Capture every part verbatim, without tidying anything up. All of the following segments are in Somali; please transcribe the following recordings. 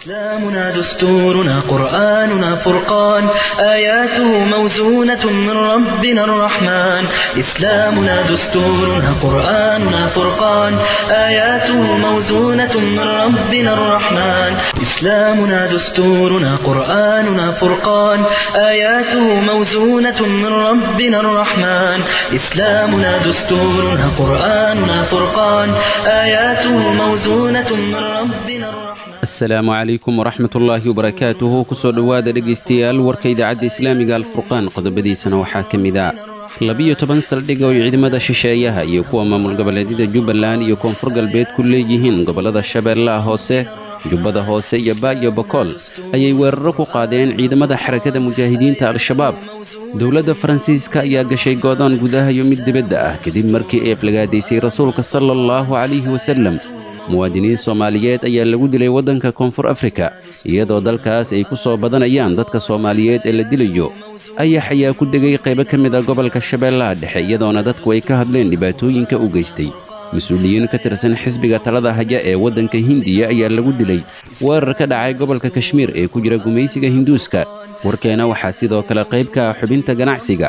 إسلامنا دستورنا قرآننا فرقان آياته موزونة من ربنا الرحمن إسلامنا دستورنا قرآننا فرقان آياته موزونة من ربنا الرحمن إسلامنا دستورنا قرآننا فرقان آياته موزونة من ربنا الرحمن إسلامنا دستورنا قرآننا فرقان آياته موزونة من ربنا الرحمن. السلام عليكم ورحمة الله وبركاته. كسر دواد دقيستيال وركيد عد إسلامي قال فرقان قضبدي سنة وحاكم ذا labiyo toban saldhig oo ciidamada shisheeyaha iyo kuwa maamul goboleedyada Jubbaland iyo Koonfur Galbeed ku leeyihiin gobolada Shabeellaha Hoose, Jubbada Hoose iyo Baayo Boqol ayay weeraro ku qaadeen ciidamada xarakada mujaahidiinta Al-Shabaab. dowladda Faransiiska ayaa gashay go'doon gudaha iyo mid dibadda ah kadib markii ay aflagaadaysay rasuulka sallallahu alayhi wasallam. muwaadiniin Soomaaliyeed ayaa lagu dilay wadanka Koonfur Afrika iyadoo dalkaas ay ku soo badanayaan dadka Soomaaliyeed ee la dilayo. ayax ayaa ku degay qaybo ka mid ah gobolka Shabeellaha Dhexe iyadoona dadku ay ka hadleen dhibaatooyinka u geystay. mas-uuliyiin ka tirsan xisbiga talada haya ee wadanka Hindiya ayaa lagu dilay weerar ka dhacay gobolka Kashmir ee ku jira gumaysiga Hinduuska. warkeena waxaa sidoo kale qayb ka ah xubinta ganacsiga.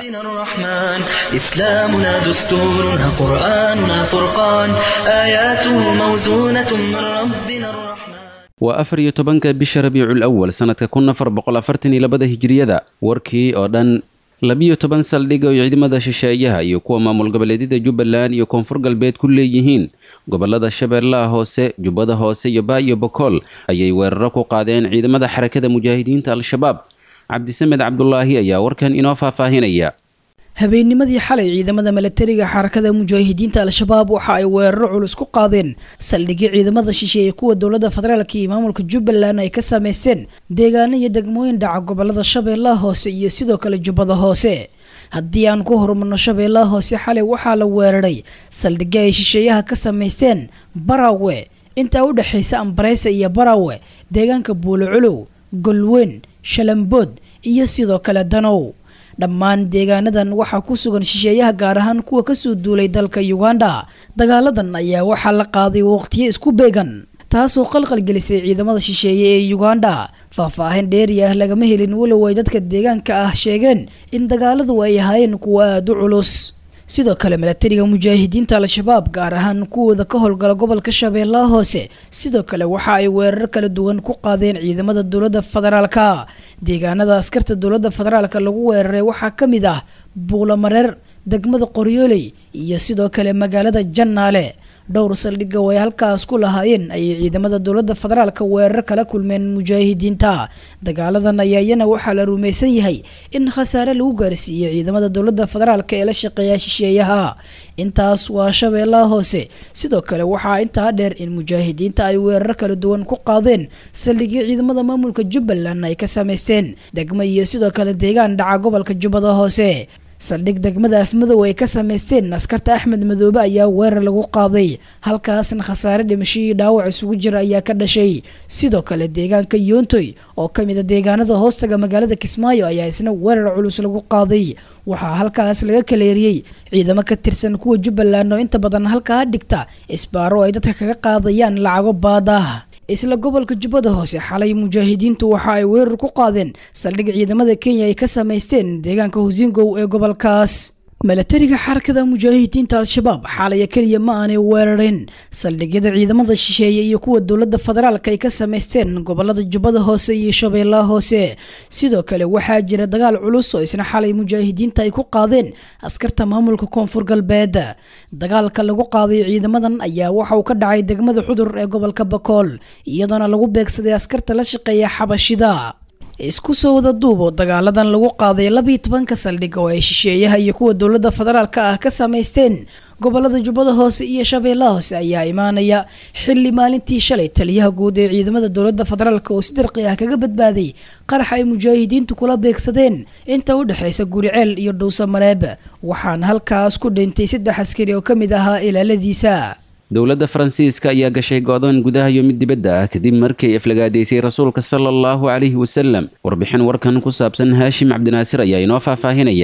إسلامنا دستورنا قرآننا فرقان آياته موزونة من ربنا الرحمن. وأفر يتبنك بشربيع الأول سنة كنا فربقل أفرتني لبدا هجريدا وركي أودان labiyo toban saldhig oo ciidamada shisheeyaha iyo kuwa maamul goboleedyada Jubbaland iyo Koonfur Galbeed ku leeyihiin gobolada Shabeellaha Hoose, Jubbada Hoose iyo Baayo Boqol ayay weeraro ku qaadeen ciidamada xarakada mujaahidiinta Al-Shabaab. Cabdisamed Cabdullaahi ayaa warkan inoo faahfaahinaya. habeennimadii xalay ciidamada milatariga xarakada mujaahidiinta Al-Shabaab waxa ay weeraro culus ku qaadeen saldhigyo ciidamada shisheeye kuwa dowladda federaalka iyo maamulka Jubbaland ay ka sameysteen deegaano iyo degmooyin dhaca gobolada Shabeellaha Hoose iyo sidoo kale Jubbada Hoose. haddii aan ku horumarno Shabeellaha Hoose xalay waxaa la weeraray saldhigyo ay shisheeyaha ka sameysteen Barawe inta u dhaxaysa Ambareysa iyo Barawe, deegaanka Buulaculuw, Golweyn, Shalambood iyo sidoo kale Danow. dhammaan deegaanadan waxaa ku sugan shisheeyaha gaar ahaan kuwa ka soo duulay dalka Uganda. dagaaladan ayaa waxaa la qaaday waqtiyo isku beegan taasoo qalqal gelisay ciidamada shisheeye ee Uganda. faahfaahin dheeri ah lagama helin walow ay dadka deegaanka ah sheegeen in dagaaladu ay ahaayeen kuwa aad u culus. sidoo kale milatariga mujaahidiinta Al-Shabaab gaar ahaan kuwooda ka howlgala gobolka Shabeellaha Hoose sidoo kale waxa ay weerar kala duwan ku qaadeen ciidamada dowladda federaalka. deegaanada askarta dowladda federaalka lagu weeraray waxaa ka mid ah Buulamareer, degmada Qoryooley iyo sidoo kale magaalada Jannaale. dhowr saldhig oo ay halkaas ku lahaayeen ay ciidamada dowladda federaalka weerar kala kulmeen mujaahidiinta. dagaaladan ayaa iyana waxaa la rumaysan yahay in khasaare lagu gaarsiiyay ciidamada dowladda federaalka ee la shaqeeya shisheeyaha. intaas waa Shabeellaha Hoose. sidoo kale waxaa intaa dheer in mujaahidiinta ay weerar kala duwan ku qaadeen saldhigyo ciidamada maamulka Jubbaland ay ka sameysteen degmo iyo sidoo kale deegaan dhaca gobolka Jubbada Hoose. saldhig degmada Afmadow ay ka sameysteen askarta Axmed Madoobe ayaa weerar lagu qaaday halkaasna khasaare dhimasho iyo dhaawac isugu jira ayaa ka dhashay. sidoo kale deegaanka Yoontoy oo ka mid ah deegaanada hoostaga magaalada Kismaayo ayaa isna weerar culus lagu qaaday. waxaa halkaas laga kaleeriyay ciidamo ka tirsan kuwa Jubbaland oo inta badan halkaa dhigta isbaaro ay dadka kaga qaadayaan lacago baad ah. isla gobolka Jubbada Hoose xalay mujaahidiintu waxa ay weerar ku qaadeen saldhig ciidamada Kenya ay ka sameysteen deegaanka Husingo ee gobolkaas. milatariga xarakada mujaahidiinta Al-Shabaab xalay kaliya ma aanay weerarin saldhigyada ciidamada shisheeye iyo kuwa dowladda federaalka ay ka sameysteen gobolada Jubbada Hoose iyo Shabeellaha Hoose. sidoo kale waxaa jira dagaal culus oo isna xalay mujaahidiinta ay ku qaadeen askarta maamulka Koonfur Galbeed. dagaalka lagu qaaday ciidamadan ayaa waxa uu ka dhacay degmada Xudur ee gobolka Bakool iyadoona lagu beegsaday askarta la shaqeeya Xabashida. isku soo wada duubo dagaaladan lagu qaaday labiyo tobanka saldhig oo ay shisheeyaha iyo kuwa dowladda federaalka ah ka sameysteen gobolada Jubbada Hoose iyo Shabeellaha Hoose ayaa imaanaya xilli maalintii shalay taliyaha guud ee ciidamada dowladda federaalka oo si dirqi ah kaga badbaaday qarax ay mujaahidiintu kula beegsadeen inta u dhaxaysa Guriceel iyo Dhuusamareeb. waxaan halkaas ku dhintay saddex askari oo ka mid ahaa ilaaladiisa. dowladda Faransiiska ayaa gashay go'doon gudaha iyo mid dibadda ah kadib markii ay aflagaadaysay rasuulka sallallahu alayhi wasallam. warbixin warkan ku saabsan Haashim Cabdinaasir ayaa inoo faahfaahinaya.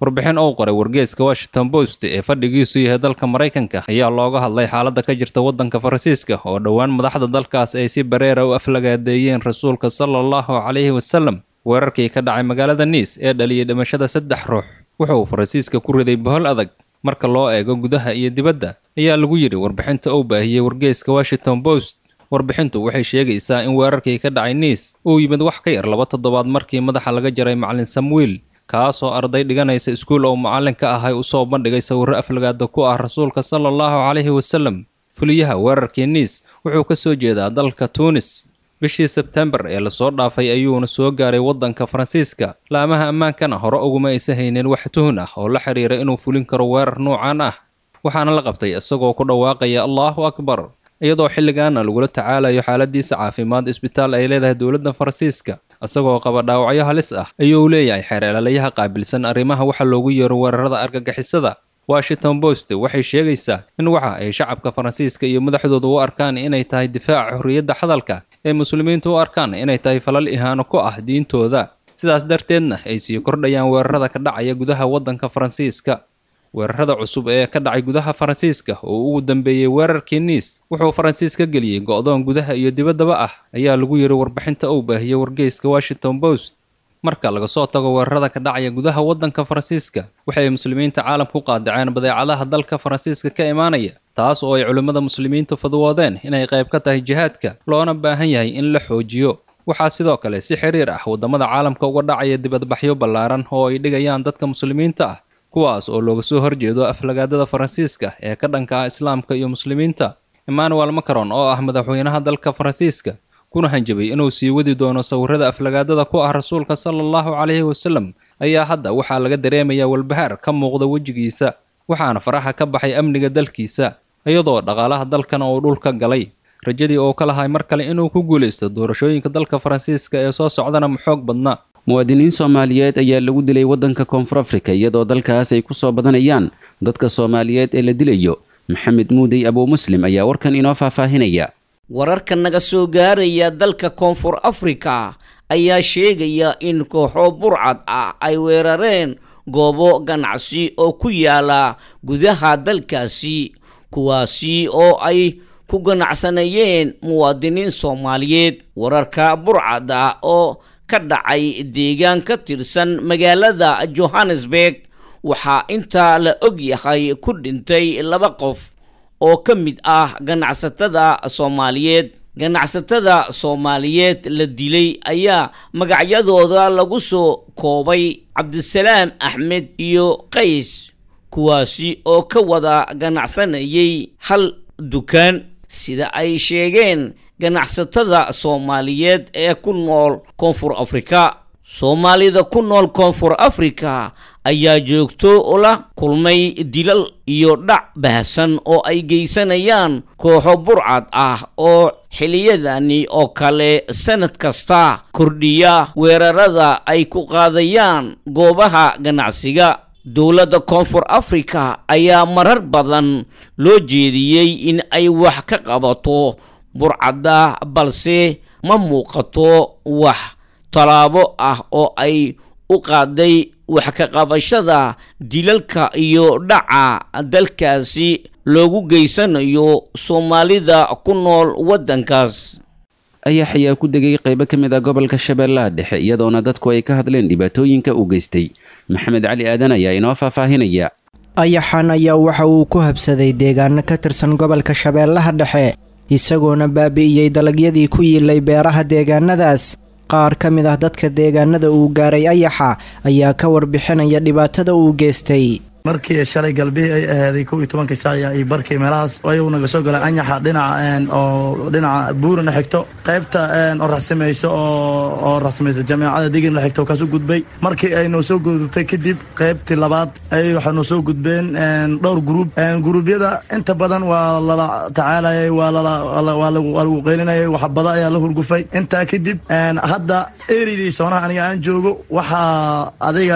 warbixin uu qoray wargeyska Washington Post ee fadhigiisu yahay dalka Mareykanka ayaa looga hadlay xaaladda ka jirta waddanka Faransiiska oo dhowaan madaxda dalkaas ay si bareera u aflagaadeeyeen rasuulka sallallahu calayhi wasallam. weerarkii ka dhacay magaalada Nice ee dhaliyay dhimashada saddex ruux wuxuu Faransiiska ku riday bohol adag marka loo eego gudaha iyo dibadda, ayaa lagu yiri warbixinta uu baahiyay wargeyska Washington Post. warbixintu waxay sheegaysaa in weerarkii ka dhacay Nice uu yimid wax ka yar laba toddobaad markii madaxa laga jaray macallin Samuel, kaasoo arday dhiganaysa iskuul oo macallin ka ahay u soo bandhigay sawirro aflagaada ku ah rasuulka sallallahu calayhi wasallam. fuliyaha weerarkii Nice wuxuu ka soo jeedaa dalka Tunis. bishii September ee la soo dhaafay ayuuna soo gaaray waddanka Faransiiska. laamaha ammaankana hore uguma aysan haynin wax tuhun ah oo la xiriira inuu fulin karo weerar noocan ah, waxaana la qabtay isagoo ku dhawaaqaya Allahu Akbar, iyadoo xilligaana lagula tacaalayo xaaladiisa caafimaad isbitaal ay leedahay dowladda Faransiiska. isagoo qaba dhaawacyo halis ah ayuu leeyahay xeeralayaha qaabilsan arrimaha waxa loogu yeero weerarada argagixisada. Washington Post waxay sheegaysaa in waxa ay shacabka Faransiiska iyo madaxdooda u arkaan inay tahay difaaca xorriyadda hadalka ee muslimiintu u arkaan inay tahay falal ihaano ku ah diintooda, sidaas darteedna ay sii kordhayaan weerarada ka dhacaya gudaha waddanka Faransiiska. weerarada cusub ee ka dhacay gudaha Faransiiska oo ugu dambeeyay weerarkii Nice wuxuu Faransiiska geliyay go'doon gudaha iyo dibaddaba ah, ayaa lagu yiri warbixinta uu baahiyay wargeyska Washington Post. marka laga soo tago weerarada ka dhacaya gudaha waddanka Faransiiska, waxay muslimiinta caalamku qaadaceen badeecadaha dalka Faransiiska ka imaanaya, taas oo ay culimada muslimiintu fadwoodeen inay qayb ka tahay jihaadka loona baahan yahay in la xoojiyo. waxaa sidoo kale si xiriir ah wadamada caalamka uga dhacaya dibadbaxyo ballaaran oo ay dhigayaan dadka muslimiinta ah, kuwaas oo looga soo horjeedo aflagaadada Faransiiska ee ka dhanka ah islaamka iyo muslimiinta. Emmanuel Macron oo ah madaxweynaha dalka Faransiiska kuna hanjabay inuu sii wadi doono sawirrada aflagaadada ku ah rasuulka sallallahu calayhi wasallam, ayaa hadda waxaa laga dareemayaa walbahaar ka muuqda wejigiisa, waxaana faraha ka baxay amniga dalkiisa, iyadoo dhaqaalaha dalkan oo dhulka galay. rajadii oo ka lahay mar kale inuu ku guuleysto doorashooyinka dalka Faransiiska ee soo socdana ma xoog badna. muwaadiniin Soomaaliyeed ayaa lagu dilay waddanka Koonfur Afrika iyadoo dalkaas ay ku soo badanayaan dadka Soomaaliyeed ee la dilayo. Maxamed Muudey Abu Muslim ayaa warkan inoo faahfaahinaya. wararka naga soo gaaraya dalka Koonfur Afrika ayaa sheegaya in kooxo burcad ah ay weerareen goobo ganacsi oo ku yaala gudaha dalkaasi, kuwaasi oo ay ku ganacsanayeen muwaadiniin Soomaaliyeed. wararka burcada oo ka dhacay deegaan ka tirsan magaalada Johannesburg waxaa inta la og yahay ku dhintay laba qof oo ka mid ah ganacsatada Soomaaliyeed. ganacsatada Soomaaliyeed la dilay ayaa magacyadooda lagu soo koobay Cabdisalaam Axmed iyo Qays, kuwaasi oo ka wada ganacsanayay hal dukaan. sida ay sheegeen ganacsatada Soomaaliyeed ee ku nool Koonfur Afrika. Soomaalida ku nool Koonfur Afrika ayaa joogto ula kulmay dilal iyo dhac baahsan oo ay geysanayaan kooxo burcad ah oo xiliyadani oo kale sanad kasta kordhiya weerarada ay ku qaadayaan goobaha ganacsiga. dowladda Koonfur Afrika ayaa marar badan loo jeediyey in ay wax ka qabato burcadda, balse ma muuqato wax talaabo ah oo ay u qaaday wax ka qabashada dilalka iyo dhaca dalkaasi loogu geysanayo Soomaalida ku nool waddankaas. ayax ayaa ku degay qaybo ka mid ah gobolka Shabeellaha Dhexe iyadoona dadku ay ka hadleen dhibaatooyinka uu geystay. Maxamed Cali Aadan ayaa inoo faahfaahinaya. ayaxan ayaa waxa uu ku habsaday deegaano ka tirsan gobolka Shabeellaha Dhexe, isagoona baabi'iyay dalagyadii ku yiilay beeraha deegaanadaas. qaar ka mid ah dadka deegaanada uu gaaray ayaxa ayaa ka warbixinaya dhibaatada uu geystay. markii shalay galbeey ay ahaaday kow iyo tobanka saac ay barkay meelahaas ayuu naga soo galay anyaxa dhinaca oo dhinaca buurna xigto qaybta oo raxsamayso oo oo raxsamayso jaamacada digin la xigto ka soo gudbay. markii ay noo soo gudubtay kadib qaybtii labaad ay waxa noo soo gudbeen dhowr group gruubyada inta badan waa la tacaalayay waa la waa lagu qeylinayay wax bada ayaa la hurgufay. inta kadib hadda eeridii soonaha aniga aan joogo waxa adiga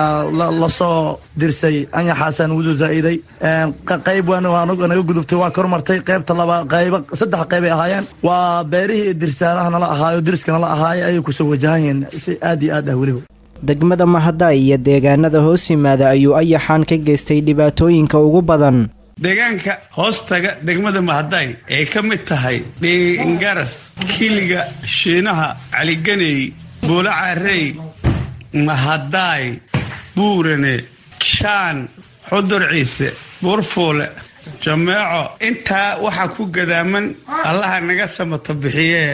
la soo dirsay anyaxaasan wuxuu zaa'iday qayb waana naga gudubtay waa kormartay qaybta laba qayb saddex qayb ay ahaayeen waa beerihii dirsaanaha la ahaayo diriskana la ahaayo ay ku soo wajahanayeen si aad iyo aad ah waliba. degmada mahadaay iyo deegaanada hoos yimaada ayuu ayaxaan ka geystay dhibaatooyinka ugu badan. deegaanka hoostaga degmada mahadaay ay ka mid tahay dhiingaras, kiliga, shiinaha, caliganey, buulo caarey, mahadaay, buurane, shaan, xudur ciise, buurfuule, jameeco. intaa waxaa ku gadaaman allaha naga samata bixiyee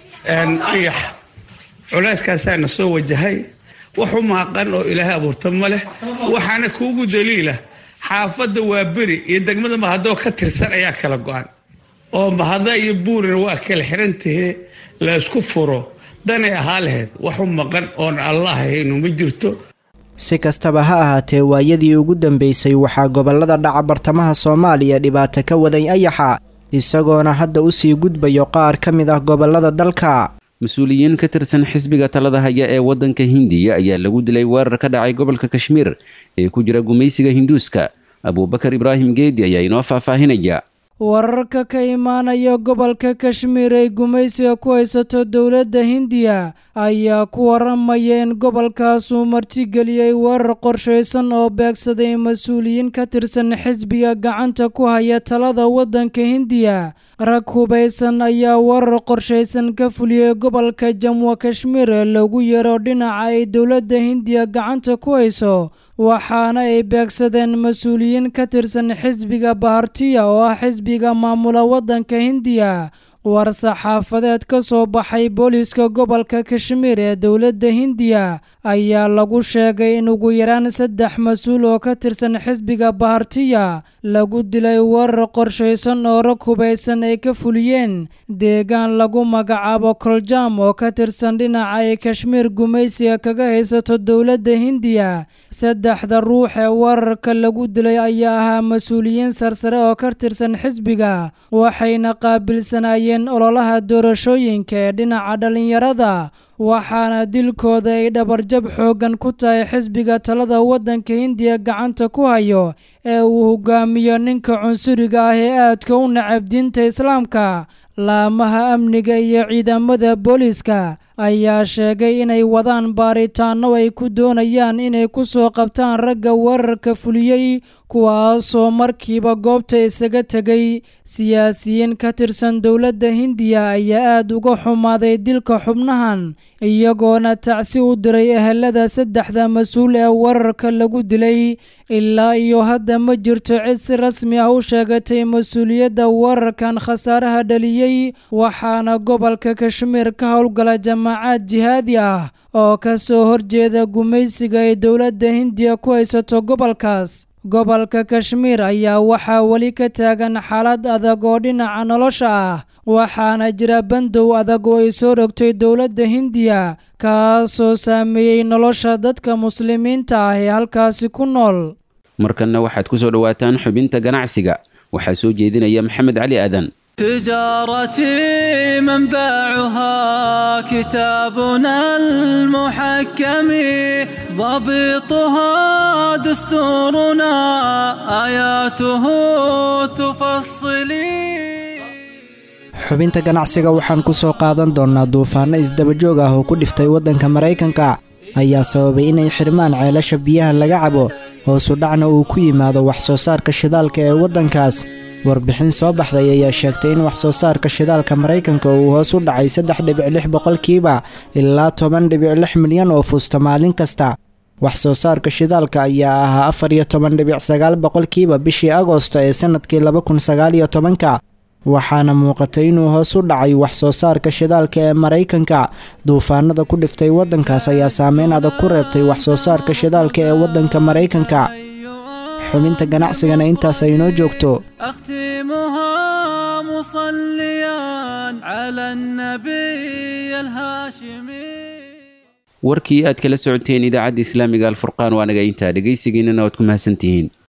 ayax culayskaasaana soo wajahay. wax u mahaqan oo ilaahay abuurta ma leh. waxaana kuugu daliila xaafadda waa beri iyo degmada mahadoo ka tirsan ayaa kala go-an oo mahada iyo buurina waa kala xirantahe la isku furo danay ahaa lahayd. wax u maqan oon allah haynu ma jirto. si kastaba ha ahaatee waayadii ugu dambeysay waxaa gobollada dhaca bartamaha Soomaaliya dhibaato ka waday ayaxa, isagoona hadda u sii gudbayo qaar ka mid ah gobollada dalka. mas-uuliyiin ka tirsan xisbiga talada haya ee waddanka Hindiya ayaa lagu dilay weerar ka dhacay gobolka Kashmir ee ku jira gumaysiga Hinduuska. Abuubakar Ibraahim Geedi ayaa inoo faahfaahinaya. wararka ka imaanaya gobolka Kashmir ee gumaysiga ku haysato dowladda Hindiya ayaa ku waramaya in gobolkaas uu martigeliyay weerar qorshaysan oo beegsaday mas-uuliyiin ka tirsan xisbiga gacanta ku haya talada waddanka Hindiya. rag hubaysan ayaa weerar qorshaysan ka fuliyay gobolka Jammu Kashmir ee lagu yeero dhinaca ay dowladda Hindiya gacanta ku hayso, waxaana ay beegsadeen mas-uuliyiin ka tirsan xisbiga Bharatiya oo ah xisbiga maamula waddanka Hindiya. war saxaafadeed ka soo baxay booliiska gobolka Kashmir ee dowladda Hindiya ayaa lagu sheegay in ugu yaraan saddex mas-uul oo ka tirsan xisbiga Bharatiya lagu dilay weerar qorshaysan oo rag hubaysan ay ka fuliyeen deegaan lagu magacaabo Koljam oo ka tirsan dhinaca ay Kashmir gumaysiga kaga haysato dowladda Hindiya. saddexda ruux ee weerarka lagu dilay ayaa ahaa mas-uuliyiin sarsare oo ka tirsan xisbiga, waxayna qaabilsanayeen ololaha doorashooyinka ee dhinaca dhalinyarada, waxaana dilkooda ay dhabarjab xoogan ku tahay xisbiga talada waddanka Hindiya gacanta ku hayo ee uu hogaamiyo ninka cunsuriga ah ee aadka u nacab diinta Islaamka. laamaha amniga iyo ciidamada booliiska ayaa sheegay inay wadaan baaritaano ay ku doonayaan inay ku soo qabtaan ragga weerarka fuliyey, kuwaasoo markiiba goobta isaga tegay. siyaasiyiin ka tirsan dowladda Hindiya ayaa aad uga xumaaday dilka xubnahan, iyagoona tacsi u diray ehelada saddexda mas-uul ee weerarka lagu dilay. ilaa iyo hadda ma jirto cid si rasmi ah u sheegatay mas-uuliyadda weerarkan khasaaraha dhaliyey, waxaana gobolka Kashmir ka howlgala jamaacad jihaadi ah oo ka soo horjeeda gumaysiga ay dowladda Hindiya ku haysato gobolkaas. gobolka Kashmir ayaa waxaa weli ka taagan xaalad adag oo dhinaca nolosha ah, waxaana jira bandow adag oo ay soo rogtay dowladda Hindiya kaasoo saameeyey nolosha dadka muslimiinta ah ee halkaasi ku nool. markanna waxaad ku soo dhawaataan xubinta ganacsiga. waxaa soo jeedinaya Maxamed Cali Aadan. تجارتي منبعها كتابنا المحكم ضبطها دستورنا آياته تفصلي. xubinta ganacsiga waxaan ku soo qaadan doonaa duufaano isdabajoog ah oo ku dhiftay waddanka Mareykanka ayaa sababay inay xirmaan ceelasha biyaha laga cabo, hoosu dhacna uu ku yimaado wax soo saarka shidaalka ee waddankaas. warbixin soo baxday ayaa sheegtay in wax soo saarka shidaalka Mareykanka uu hoos u dhacay saddex dhibic lix boqolkiiba ilaa toban dhibic lix milyan oo fuusta maalin kasta. wax soo saarka shidaalka ayaa ahaa afar iyo toban dhibic sagaal boqolkiiba bishii Agoosto ee sanadkii laba kun sagaal iyo tobanka, waxaana muuqatay inuu hoos u dhacay wax soo saarka shidaalka ee Mareykanka. duufaanada ku dhiftay waddankaas ayaa saameyn adag ku reebtay wax soo saarka shidaalka ee waddanka Mareykanka. xubinta ganacsigana intaas ay inoo joogto. أختمها مصليا على النبي الهاشمي. warkii aad kala socoteen idaacadda Islaamiga Al Furqaan waa naga intaa dhageysigeena waad ku mahadsantihiin.